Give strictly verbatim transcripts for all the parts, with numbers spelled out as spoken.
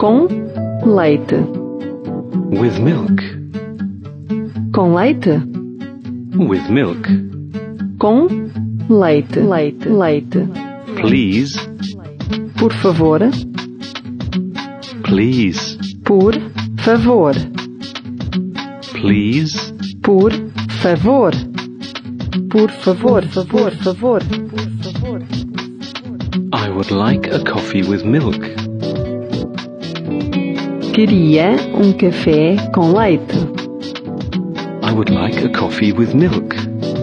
Com leite. With milk. Com leite. With milk. Com leite. Leite. Leite. Please. Por favor. Please. Por favor. Please. Por favor. Por favor. Favor. Favor. Por favor. I would like a coffee with milk. Queria um café com leite. I would like a coffee with milk.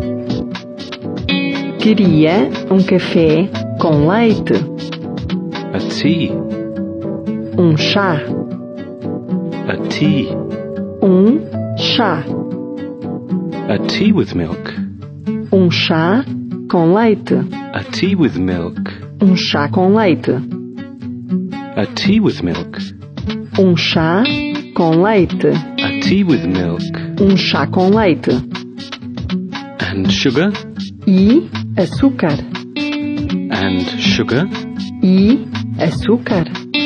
Queria um café com leite. A tea. Um chá. A tea. Um chá. A tea with milk. Um chá com leite. A tea with milk. Um chá com leite. A tea with milk. Um chá com leite. A tea with milk. Um chá com leite. And sugar. E açúcar. And sugar. E açúcar.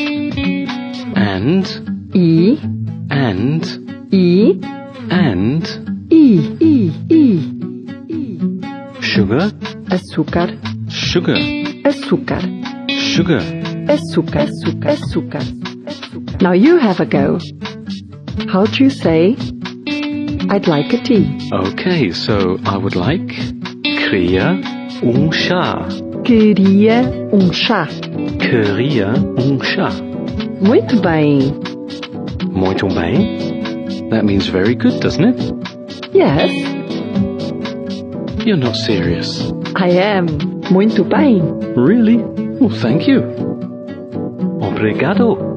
And. E. And. E. And. E. E. E. Sugar. Açúcar. Sugar. Açúcar. Sugar. Açúcar. Açúcar. Açúcar. Now you have a go. How do you say, I'd like a tea? Okay, so I would like. Queria um chá. Queria um chá. Queria um chá. Muito bem. Muito bem? That means very good, doesn't it? Yes, You're not serious. I am. Muito bem. Really? Well, thank you. Obrigado.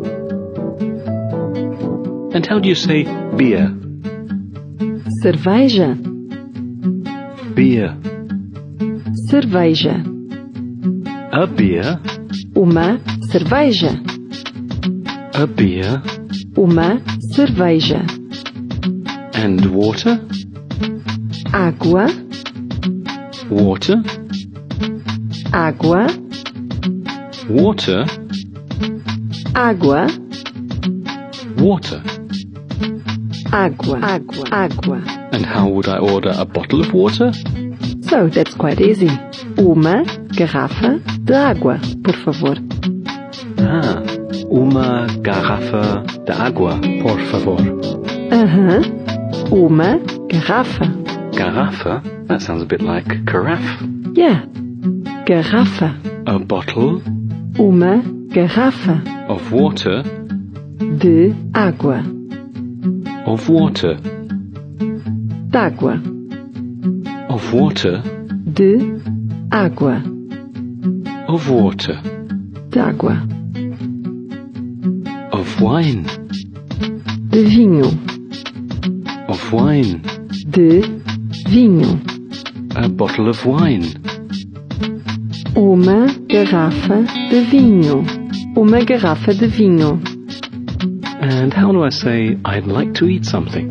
And how do you say beer? Cerveja. Beer. Cerveja. A beer. Uma cerveja. A beer. Uma cerveja. And water. Água. Water. Água. Water. Água. Water. Água. Água. Água. And how would I order a bottle of water? So that's quite easy. Uma garrafa de água, por favor. Ah, uma garrafa de água, por favor. Aham. Uma garrafa. Garrafa? That sounds a bit like carafe. Yeah. Garrafa. A bottle Uma garrafa of water. de água. Of water. D'água. Of water. De água. Of water. D'água. Of wine. De vinho. Of wine. De vinho. A bottle of wine. Uma garrafa de vinho. Uma garrafa de vinho. And how do I say I'd like to eat something?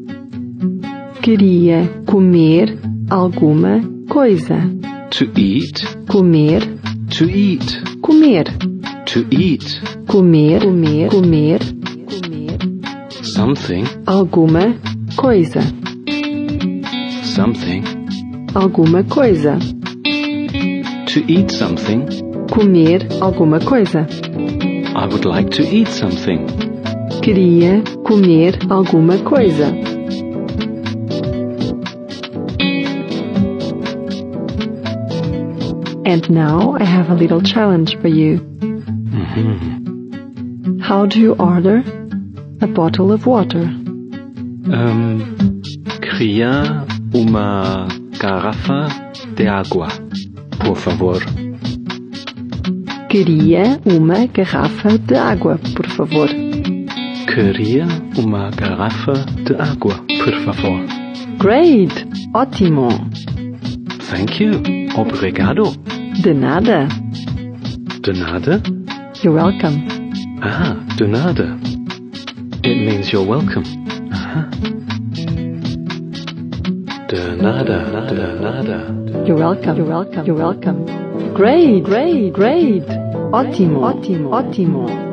Queria comer alguma coisa. To eat. Comer. To eat. Comer. To eat. Comer. Comer. Comer. Comer. Something. Alguma coisa. Something. Alguma coisa. To eat something. Comer alguma coisa. I would like to eat something. Queria comer alguma coisa. And now I have a little challenge for you. Mm-hmm. How do you order a bottle of water? Um, queria uma garrafa de água, por favor. Queria uma garrafa de água, por favor. Queria uma garrafa de água, por favor. Great! Ótimo! Thank you. Obrigado. De nada. De nada? You're welcome. Ah, de nada. It means you're welcome. Uh-huh. De nada, nada, nada. You're welcome. You're welcome. You're welcome. Great! Great! Great! Ótimo! Ótimo! Ótimo!